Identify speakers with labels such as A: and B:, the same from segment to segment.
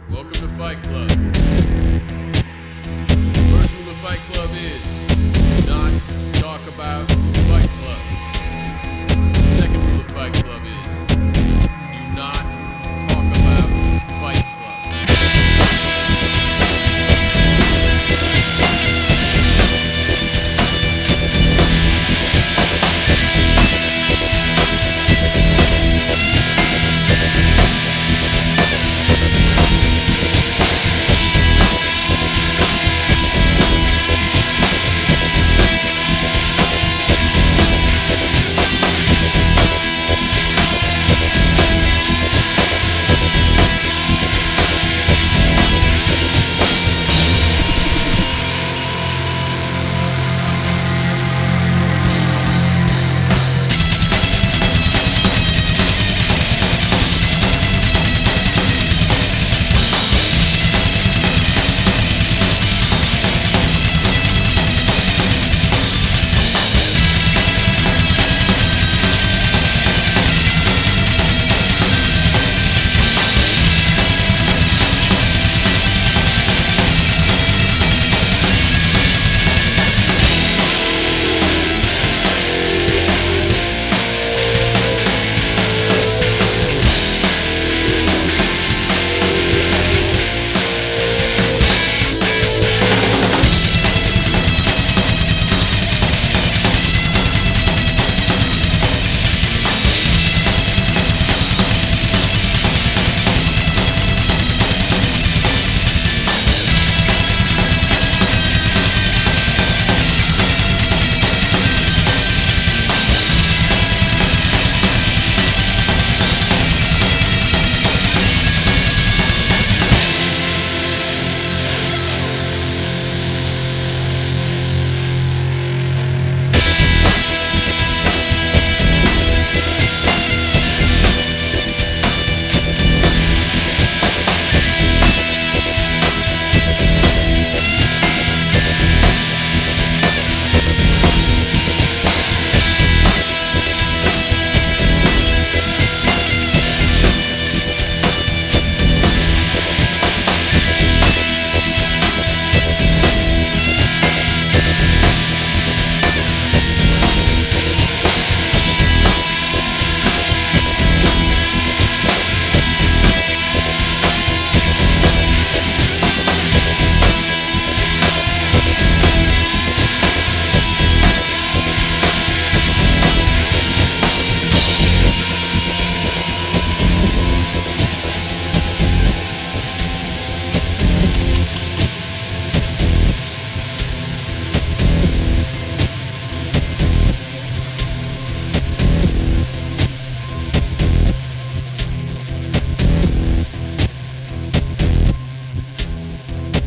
A: Welcome to Fight Club. First rule of Fight Club is do not talk about Fight Club. Second rule of Fight Club is do not talk about Fight Club.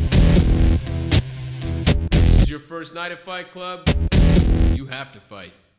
A: Your first night at Fight Club, you have to fight.